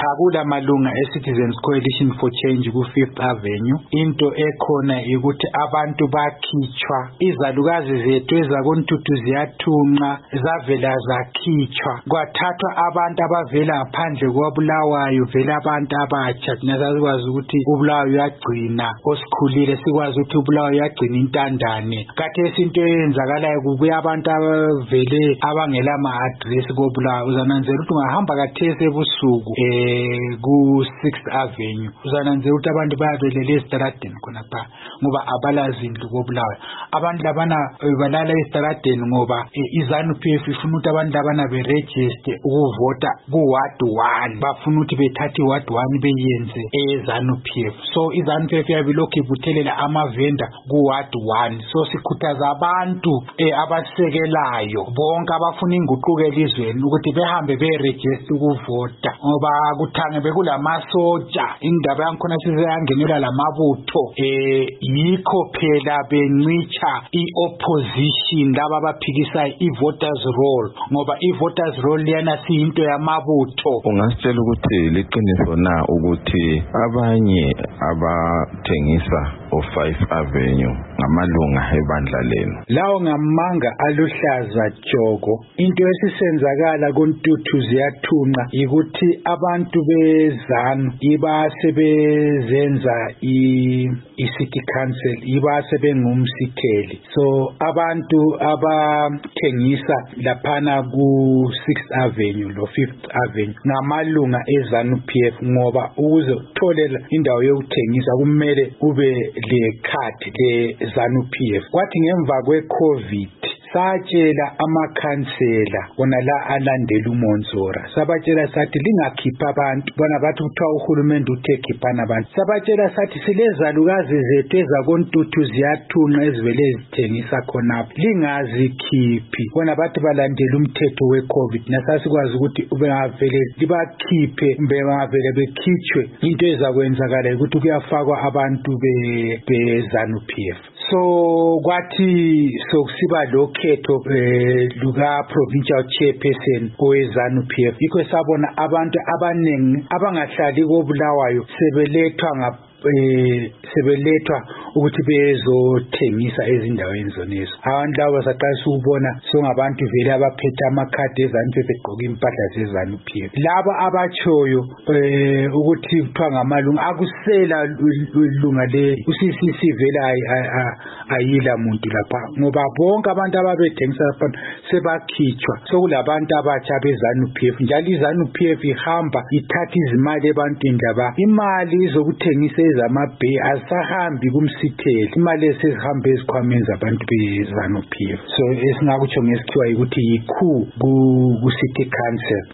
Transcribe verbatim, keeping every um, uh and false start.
akula malunga e-Citizens Coalition for Change ku-Fifth Avenue. Into ekhona ukuthi abantu bakhitshwa, izalukazi zethu ezakoNtuthu ziyathunqa zavela zakhitshwa, kwathathwa abantu abavela ngaphandle kwaBulawayo, vela abantu abatsha. Thina sasikwazi ukuthi uBulawayo uyagcina osikhulile, sikwazi ukuthi uBulawayo uyagcina intandane. Khathesi into eyenzakalayo kubuya abantu abavele abangela ma-address koBulawayo. Uzananzela ukuthi ungahamba khathesi ebusuku eh ku-Sixth Avenue uzananzela ukuthi abantu bayabelela esitaradeni khonapha ngoba abalazi indlu koBulawayo. Abantu labana balala esitaradeni ngoba iZANU-P F ifuna ukuthi abantu labana beregister ukuvota ku-ward one, bafuna ukuthi bethathe i-ward one beyenze eZANU-P F. So iZANU-P F yabilokhu ibuthelela amavenda ku-ward one. So sikhuthaza abantu abasekelayo bonke abafuna inguquko elizweni ukuthi behambe beregister ukuvota ngoba kuthange bekulamasotsha indaba yankhona sizeyangenela lamabutho eh yikho phela bencicha i-opposition laba abaphikisa i-voters roll ngoba i-voters roll liyana siyinto yamabutho. Ungasitshela ukuthi liqiniso na ukuthi abanye abathengisa o-Fifth Avenue ngamalunga ebandla lenu? Lawo ngamanga aluhlaza joko. Into esisenzakala koNtuthu ziyathunqa ukuthi abantu beZANU iba sebezenza i-city council, iba sebengumsitheli. So abantu abathengisa laphana ku-Sixth Avenue lo Fifth Avenue ngamalunga eZANU-P F ngoba ukuze utholela indawo yokuthengisa kumele ube le card le ZANU-P F. Kwathi ngemva kwe-COVID satshela amakhansela wona la alandela uMonzora, sabatshela sathi lingakhipha abantu bona bathi kuthiwa uhulumende uthe khiphana abantu. Sabatshela sathi silezalukazi zethu ezakoNtuthu ziyathunqa ezivele ezithengisa khonapho, lingazikhiphi bona bathi balandela umthetho we-COVID. Nasasikwazi ukuthi ubengavele libakhiphe kumbe bengavele bekhitshwe, into ezakwenzakala ukuthi kuyafakwa abantu be-ZANU-P F. So kwathi sokusiba lo khetho eh, luka provincial chairperson oweZANU-P F, yikho sabona abantu abaningi abangahlali koBulawayo sebelethwa nga eh sebelethwa ukuthi bezothengisa ezindaweni zonezo. Abantu labo saqalisa ukubona songabantu vele abaphethe amakhadi eZANU-P F begqoka impahla zeZANU-P F. Laba abachoyo eh ukuthi kuthiwa ngamalunga akusela ilunga le uCCC vele ayila muntu lapha ngoba bonke abantu ababethengisa lapha sebakhitshwa. Sokulabantu abatsha beZANU-P F njalo iZANU-P F ihamba ithatha izimali ebantwini laba, imali zokuthengisa zamabhe asahambi kumsitheli, imali esihambe ezikhwameni zabantu beZANU-P F. So esingakutsho ngesikhiwa ukuthi yikhu ku city council.